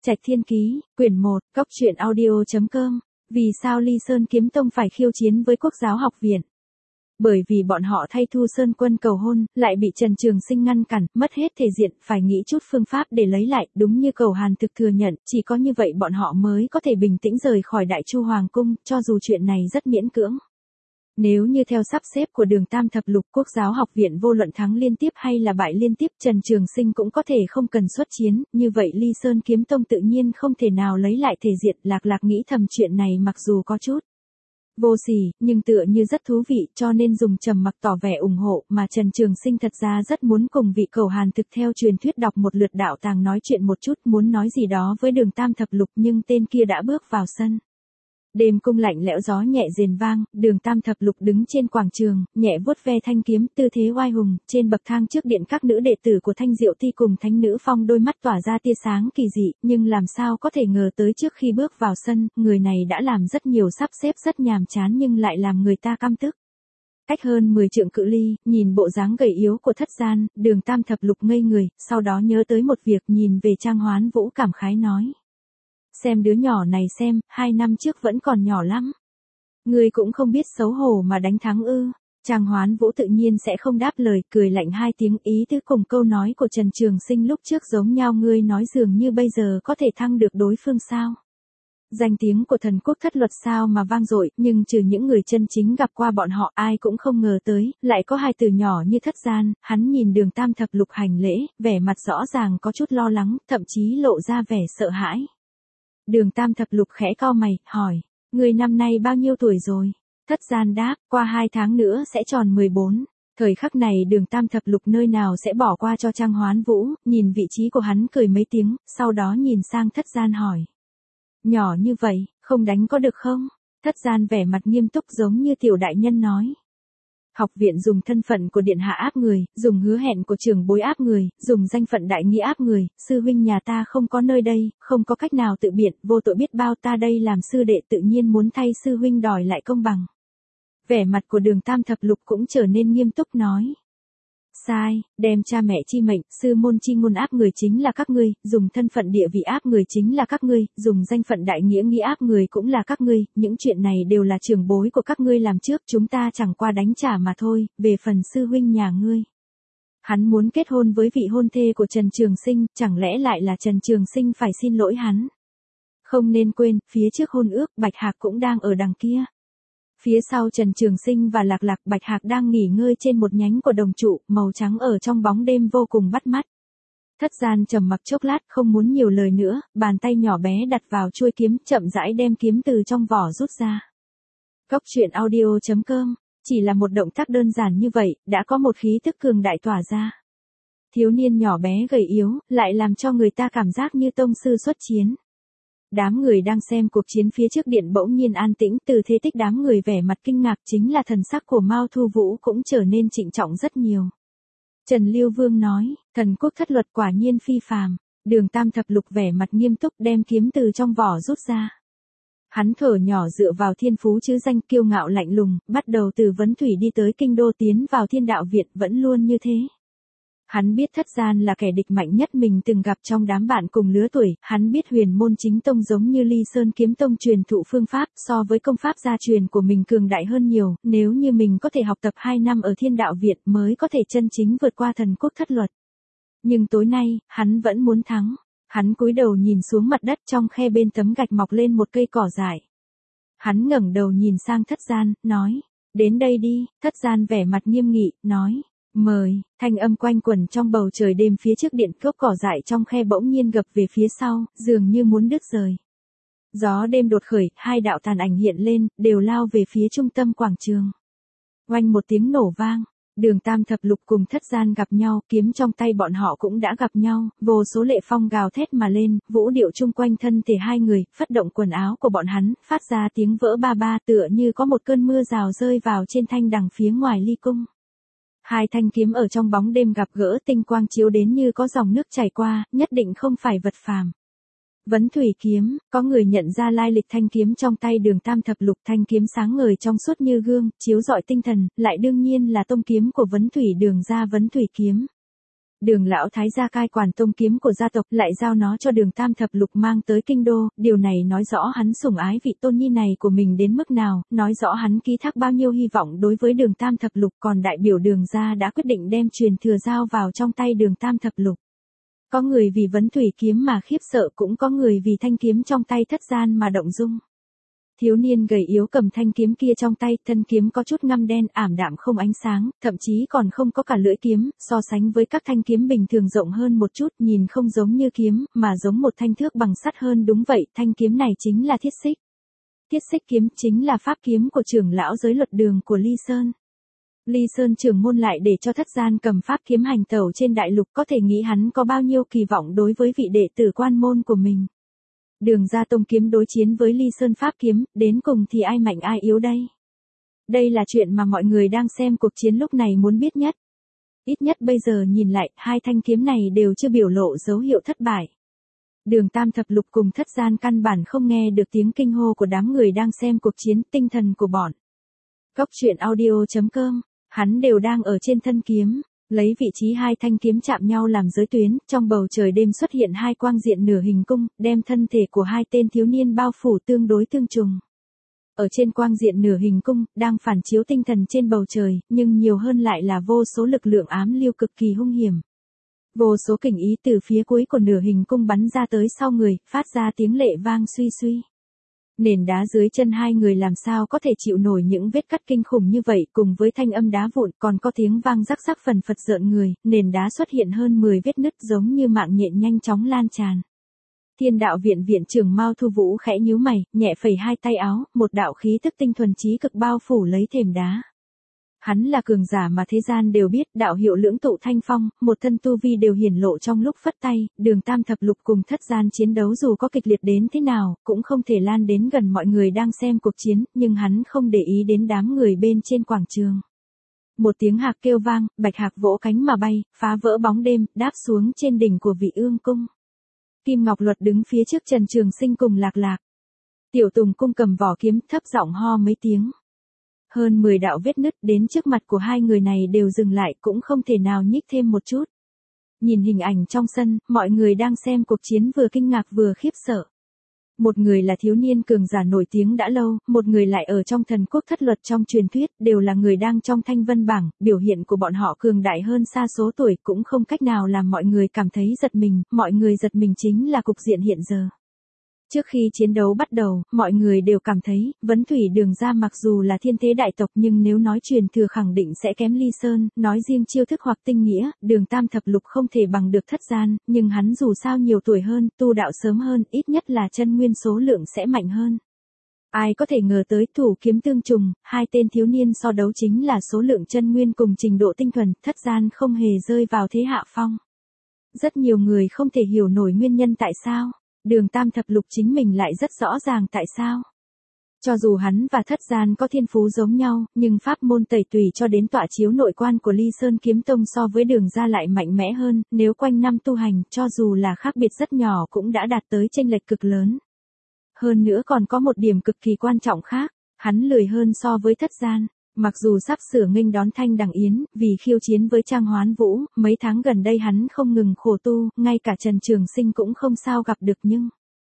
Trạch Thiên Ký, quyển 1, cốc truyện audio.com. Vì sao Ly Sơn Kiếm Tông phải khiêu chiến với Quốc giáo học viện? Bởi vì bọn họ thay Thu Sơn Quân cầu hôn, lại bị Trần Trường Sinh ngăn cản, mất hết thể diện, phải nghĩ chút phương pháp để lấy lại, đúng như Cầu Hàn Thực thừa nhận, chỉ có như vậy bọn họ mới có thể bình tĩnh rời khỏi Đại Chu Hoàng Cung, cho dù chuyện này rất miễn cưỡng. Nếu như theo sắp xếp của Đường Tam Thập Lục, Quốc giáo học viện vô luận thắng liên tiếp hay là bại liên tiếp, Trần Trường Sinh cũng có thể không cần xuất chiến, như vậy Ly Sơn Kiếm Tông tự nhiên không thể nào lấy lại thể diện. Lạc Lạc nghĩ thầm chuyện này mặc dù có chút vô sỉ, nhưng tựa như rất thú vị, cho nên dùng trầm mặc tỏ vẻ ủng hộ, mà Trần Trường Sinh thật ra rất muốn cùng vị Cầu Hàn Thực theo truyền thuyết đọc một lượt đạo tàng nói chuyện một chút, muốn nói gì đó với Đường Tam Thập Lục, nhưng tên kia đã bước vào sân. Đêm cung lạnh lẽo, gió nhẹ rền vang, Đường Tam Thập Lục đứng trên quảng trường, nhẹ vuốt ve thanh kiếm, tư thế oai hùng, trên bậc thang trước điện các nữ đệ tử của Thanh Diệu Ti cùng Thánh Nữ Phong đôi mắt tỏa ra tia sáng kỳ dị, nhưng làm sao có thể ngờ tới trước khi bước vào sân, người này đã làm rất nhiều sắp xếp rất nhàm chán nhưng lại làm người ta căm tức. Cách hơn 10 trượng cự ly, nhìn bộ dáng gầy yếu của Thất Gian, Đường Tam Thập Lục ngây người, sau đó nhớ tới một việc, nhìn về Trang Hoán Vũ cảm khái nói. Xem đứa nhỏ này xem, 2 năm trước vẫn còn nhỏ lắm. Ngươi cũng không biết xấu hổ mà đánh thắng ư? Trang Hoán Vũ tự nhiên sẽ không đáp lời, cười lạnh 2 tiếng, ý tứ cùng câu nói của Trần Trường Sinh lúc trước giống nhau. Ngươi nói dường như bây giờ có thể thăng được đối phương sao? Danh tiếng của Thần Quốc Thất Luật sao mà vang dội, nhưng trừ những người chân chính gặp qua bọn họ, ai cũng không ngờ tới, lại có 2 từ nhỏ như Thất Gian. Hắn nhìn Đường Tam Thập Lục hành lễ, vẻ mặt rõ ràng có chút lo lắng, thậm chí lộ ra vẻ sợ hãi. Đường Tam Thập Lục khẽ cau mày, hỏi, người năm nay bao nhiêu tuổi rồi? Thất Gian đáp, qua 2 tháng nữa sẽ tròn 14. Thời khắc này Đường Tam Thập Lục nơi nào sẽ bỏ qua cho Trang Hoán Vũ, nhìn vị trí của hắn cười mấy tiếng, sau đó nhìn sang Thất Gian hỏi. Nhỏ như vậy, không đánh có được không? Thất Gian vẻ mặt nghiêm túc giống như tiểu đại nhân nói. Học viện dùng thân phận của điện hạ áp người, dùng hứa hẹn của trưởng bối áp người, dùng danh phận đại nghĩa áp người, sư huynh nhà ta không có nơi đây, không có cách nào tự biện, vô tội biết bao, ta đây làm sư đệ tự nhiên muốn thay sư huynh đòi lại công bằng. Vẻ mặt của Đường Tam Thập Lục cũng trở nên nghiêm túc nói. Sai, đem cha mẹ chi mệnh, sư môn chi ngôn áp người chính là các ngươi, dùng thân phận địa vị áp người chính là các ngươi, dùng danh phận đại nghĩa nghĩa áp người cũng là các ngươi, những chuyện này đều là trưởng bối của các ngươi làm trước, chúng ta chẳng qua đánh trả mà thôi, về phần sư huynh nhà ngươi. Hắn muốn kết hôn với vị hôn thê của Trần Trường Sinh, chẳng lẽ lại là Trần Trường Sinh phải xin lỗi hắn? Không nên quên, phía trước hôn ước, Bạch Hạc cũng đang ở đằng kia. Phía sau Trần Trường Sinh và Lạc Lạc, Bạch Hạc đang nghỉ ngơi trên một nhánh của đồng trụ, màu trắng ở trong bóng đêm vô cùng bắt mắt. Thất Gian trầm mặc chốc lát, không muốn nhiều lời nữa, bàn tay nhỏ bé đặt vào chuôi kiếm, chậm rãi đem kiếm từ trong vỏ rút ra. cốc truyện audio.com, chỉ là một động tác đơn giản như vậy, đã có một khí tức cường đại tỏa ra. Thiếu niên nhỏ bé gầy yếu, lại làm cho người ta cảm giác như tông sư xuất chiến. Đám người đang xem cuộc chiến phía trước điện bỗng nhiên an tĩnh, từ thế tích đám người vẻ mặt kinh ngạc, chính là thần sắc của Mao Thu Vũ cũng trở nên trịnh trọng rất nhiều. Trần Lưu Vương nói, Thần Quốc Thất Luật quả nhiên phi phàm. Đường Tam Thập Lục vẻ mặt nghiêm túc đem kiếm từ trong vỏ rút ra. Hắn thở nhỏ dựa vào thiên phú chứ danh, kiêu ngạo lạnh lùng, bắt đầu từ Vấn Thủy đi tới Kinh Đô tiến vào Thiên Đạo Viện, vẫn luôn như thế. Hắn biết Thất Gian là kẻ địch mạnh nhất mình từng gặp trong đám bạn cùng lứa tuổi, hắn biết Huyền Môn Chính Tông giống như Ly Sơn Kiếm Tông truyền thụ phương pháp, so với công pháp gia truyền của mình cường đại hơn nhiều, nếu như mình có thể học tập 2 năm ở Thiên Đạo Viện mới có thể chân chính vượt qua Thần Quốc Thất Luật. Nhưng tối nay, hắn vẫn muốn thắng. Hắn cúi đầu nhìn xuống mặt đất, trong khe bên tấm gạch mọc lên một cây cỏ dại. Hắn ngẩng đầu nhìn sang Thất Gian, nói, đến đây đi. Thất Gian vẻ mặt nghiêm nghị, nói. Mời, thanh âm quanh quẩn trong bầu trời đêm phía trước điện, gốc cỏ dại trong khe bỗng nhiên gập về phía sau, dường như muốn đứt rời. Gió đêm đột khởi, 2 đạo tàn ảnh hiện lên, đều lao về phía trung tâm quảng trường. Oanh một tiếng nổ vang, Đường Tam Thập Lục cùng Thất Gian gặp nhau, kiếm trong tay bọn họ cũng đã gặp nhau, vô số lệ phong gào thét mà lên, vũ điệu chung quanh thân thể 2 người, phất động quần áo của bọn hắn, phát ra tiếng vỡ ba ba, tựa như có một cơn mưa rào rơi vào trên thanh đằng phía ngoài ly cung. 2 thanh kiếm ở trong bóng đêm gặp gỡ, tinh quang chiếu đến như có dòng nước chảy qua, nhất định không phải vật phàm. Vấn Thủy kiếm, có người nhận ra lai lịch thanh kiếm trong tay Đường Tam Thập Lục, thanh kiếm sáng ngời trong suốt như gương, chiếu rọi tinh thần, lại đương nhiên là tông kiếm của Vấn Thủy Đường gia Vấn Thủy kiếm. Đường lão thái gia cai quản tông kiếm của gia tộc lại giao nó cho Đường Tam Thập Lục mang tới kinh đô, điều này nói rõ hắn sủng ái vị tôn nhi này của mình đến mức nào, nói rõ hắn ký thác bao nhiêu hy vọng đối với Đường Tam Thập Lục, còn đại biểu Đường gia đã quyết định đem truyền thừa giao vào trong tay Đường Tam Thập Lục. Có người vì vấn thủy kiếm mà khiếp sợ, cũng có người vì thanh kiếm trong tay thất gian mà động dung. Thiếu niên gầy yếu cầm thanh kiếm kia trong tay, thân kiếm có chút ngăm đen, ảm đạm không ánh sáng, thậm chí còn không có cả lưỡi kiếm, so sánh với các thanh kiếm bình thường rộng hơn một chút, nhìn không giống như kiếm, mà giống một thanh thước bằng sắt hơn. Đúng vậy, thanh kiếm này chính là Thiết Xích. Thiết Xích kiếm chính là pháp kiếm của trưởng lão giới luật Đường của Ly Sơn. Ly Sơn trưởng môn lại để cho thất gian cầm pháp kiếm hành tẩu trên đại lục, có thể nghĩ hắn có bao nhiêu kỳ vọng đối với vị đệ tử quan môn của mình. Đường gia tông kiếm đối chiến với Ly Sơn pháp kiếm, đến cùng thì ai mạnh ai yếu đây? Đây là chuyện mà mọi người đang xem cuộc chiến lúc này muốn biết nhất. Ít nhất bây giờ nhìn lại, hai thanh kiếm này đều chưa biểu lộ dấu hiệu thất bại. Đường Tam Thập Lục cùng thất gian căn bản không nghe được tiếng kinh hô của đám người đang xem cuộc chiến, tinh thần của bọn Cốc Truyện Audio.com, hắn đều đang ở trên thân kiếm. Lấy vị trí hai thanh kiếm chạm nhau làm giới tuyến, trong bầu trời đêm xuất hiện hai quang diện nửa hình cung, đem thân thể của hai tên thiếu niên bao phủ tương đối tương trùng. Ở trên quang diện nửa hình cung, đang phản chiếu tinh thần trên bầu trời, nhưng nhiều hơn lại là vô số lực lượng ám lưu cực kỳ hung hiểm. Vô số kình ý từ phía cuối của nửa hình cung bắn ra tới sau người, phát ra tiếng lệ vang suy suy. Nền đá dưới chân hai người làm sao có thể chịu nổi những vết cắt kinh khủng như vậy, cùng với thanh âm đá vụn còn có tiếng vang rắc rắc phần phật rợn người, nền đá xuất hiện hơn 10 vết nứt giống như mạng nhện nhanh chóng lan tràn. Thiên đạo viện viện trưởng Mao Thu Vũ khẽ nhíu mày, nhẹ phẩy hai tay áo, một đạo khí tức tinh thuần chí cực bao phủ lấy thềm đá. Hắn là cường giả mà thế gian đều biết, đạo hiệu lưỡng tụ thanh phong, một thân tu vi đều hiển lộ trong lúc phất tay. Đường Tam Thập Lục cùng thất gian chiến đấu dù có kịch liệt đến thế nào, cũng không thể lan đến gần mọi người đang xem cuộc chiến, nhưng hắn không để ý đến đám người bên trên quảng trường. Một tiếng hạc kêu vang, bạch hạc vỗ cánh mà bay, phá vỡ bóng đêm, đáp xuống trên đỉnh của Vị Ương cung. Kim Ngọc Luật đứng phía trước Trần Trường Sinh cùng Lạc Lạc. Tiểu Tùng cung cầm vỏ kiếm, thấp giọng ho mấy tiếng. Hơn 10 đạo vết nứt đến trước mặt của hai người này đều dừng lại, cũng không thể nào nhích thêm một chút. Nhìn hình ảnh trong sân, mọi người đang xem cuộc chiến vừa kinh ngạc vừa khiếp sợ. Một người là thiếu niên cường giả nổi tiếng đã lâu, một người lại ở trong thần quốc thất luật trong truyền thuyết, đều là người đang trong thanh vân bảng, biểu hiện của bọn họ cường đại hơn xa số tuổi, cũng không cách nào làm mọi người cảm thấy giật mình, mọi người giật mình chính là cục diện hiện giờ. Trước khi chiến đấu bắt đầu, mọi người đều cảm thấy, Vấn Thủy Đường gia mặc dù là thiên thế đại tộc nhưng nếu nói truyền thừa khẳng định sẽ kém Ly Sơn, nói riêng chiêu thức hoặc tinh nghĩa, Đường Tam Thập Lục không thể bằng được thất gian, nhưng hắn dù sao nhiều tuổi hơn, tu đạo sớm hơn, ít nhất là chân nguyên số lượng sẽ mạnh hơn. Ai có thể ngờ tới thủ kiếm tương trùng, hai tên thiếu niên so đấu chính là số lượng chân nguyên cùng trình độ tinh thuần, thất gian không hề rơi vào thế hạ phong. Rất nhiều người không thể hiểu nổi nguyên nhân tại sao. Đường Tam Thập Lục chính mình lại rất rõ ràng tại sao. Cho dù hắn và thất gian có thiên phú giống nhau, nhưng pháp môn tẩy tùy cho đến tọa chiếu nội quan của Ly Sơn Kiếm Tông so với Đường gia lại mạnh mẽ hơn, nếu quanh năm tu hành, cho dù là khác biệt rất nhỏ cũng đã đạt tới chênh lệch cực lớn. Hơn nữa còn có một điểm cực kỳ quan trọng khác, hắn lười hơn so với thất gian. Mặc dù sắp sửa nghênh đón Thanh Đằng Yến, vì khiêu chiến với Trang Hoán Vũ, mấy tháng gần đây hắn không ngừng khổ tu, ngay cả Trần Trường Sinh cũng không sao gặp được nhưng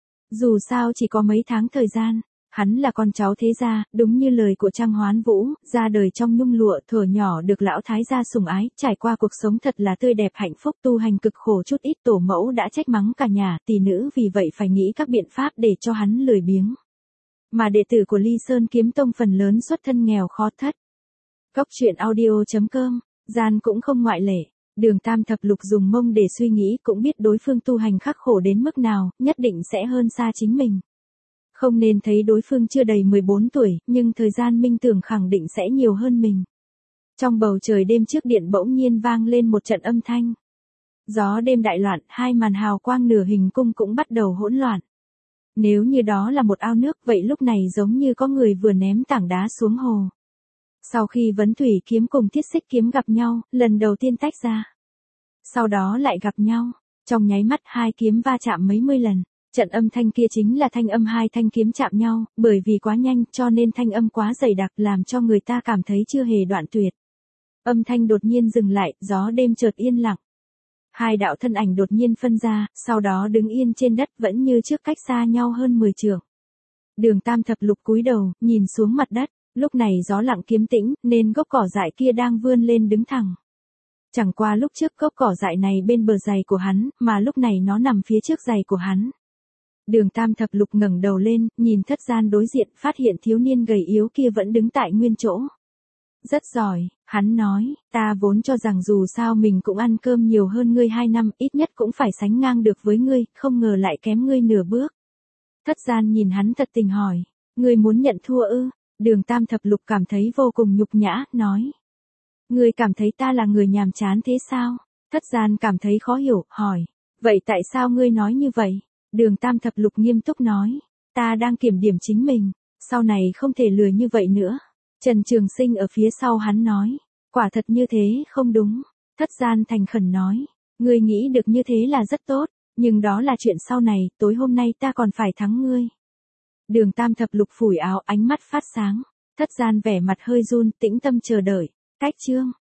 dù sao chỉ có mấy tháng thời gian, hắn là con cháu thế gia, đúng như lời của Trang Hoán Vũ, ra đời trong nhung lụa, thuở nhỏ được lão thái gia sủng ái, trải qua cuộc sống thật là tươi đẹp hạnh phúc, tu hành cực khổ chút ít, tổ mẫu đã trách mắng cả nhà, tỷ nữ vì vậy phải nghĩ các biện pháp để cho hắn lười biếng. Mà đệ tử của Ly Sơn Kiếm Tông phần lớn xuất thân nghèo khó thất. Cốc Truyện Audio.com, gian cũng không ngoại lệ. Đường Tam Thập Lục dùng mông để suy nghĩ cũng biết đối phương tu hành khắc khổ đến mức nào, nhất định sẽ hơn xa chính mình. Không nên thấy đối phương chưa đầy 14 tuổi, nhưng thời gian minh tưởng khẳng định sẽ nhiều hơn mình. Trong bầu trời đêm trước điện bỗng nhiên vang lên một trận âm thanh. Gió đêm đại loạn, hai màn hào quang nửa hình cung cũng bắt đầu hỗn loạn. Nếu như đó là một ao nước, vậy lúc này giống như có người vừa ném tảng đá xuống hồ. Sau khi Vấn Thủy kiếm cùng Thiết Xích kiếm gặp nhau, lần đầu tiên tách ra. Sau đó lại gặp nhau, trong nháy mắt hai kiếm va chạm mấy mươi lần. Trận âm thanh kia chính là thanh âm hai thanh kiếm chạm nhau, bởi vì quá nhanh cho nên thanh âm quá dày đặc làm cho người ta cảm thấy chưa hề đoạn tuyệt. Âm thanh đột nhiên dừng lại, gió đêm chợt yên lặng. Hai đạo thân ảnh đột nhiên phân ra, sau đó đứng yên trên đất vẫn như trước cách xa nhau hơn 10 trượng. Đường Tam Thập Lục cúi đầu, nhìn xuống mặt đất, lúc này gió lặng kiếm tĩnh, nên gốc cỏ dại kia đang vươn lên đứng thẳng. Chẳng qua lúc trước gốc cỏ dại này bên bờ giày của hắn, mà lúc này nó nằm phía trước giày của hắn. Đường Tam Thập Lục ngẩng đầu lên, nhìn Thất Gian đối diện, phát hiện thiếu niên gầy yếu kia vẫn đứng tại nguyên chỗ. Rất giỏi, hắn nói, ta vốn cho rằng dù sao mình cũng ăn cơm nhiều hơn ngươi 2 năm, ít nhất cũng phải sánh ngang được với ngươi, không ngờ lại kém ngươi nửa bước. Thất Gian nhìn hắn thật tình hỏi, ngươi muốn nhận thua ư? Đường Tam Thập Lục cảm thấy vô cùng nhục nhã, nói. Ngươi cảm thấy ta là người nhàm chán thế sao? Thất Gian cảm thấy khó hiểu, hỏi. Vậy tại sao ngươi nói như vậy? Đường Tam Thập Lục nghiêm túc nói. Ta đang kiểm điểm chính mình, sau này không thể lừa như vậy nữa. Trần Trường Sinh ở phía sau hắn nói. Quả thật như thế không đúng. Thất Gian thành khẩn nói. Ngươi nghĩ được như thế là rất tốt, nhưng đó là chuyện sau này, tối hôm nay ta còn phải thắng ngươi. Đường Tam Thập Lục phủi áo, ánh mắt phát sáng. Thất Gian vẻ mặt hơi run, tĩnh tâm chờ đợi. Cách chương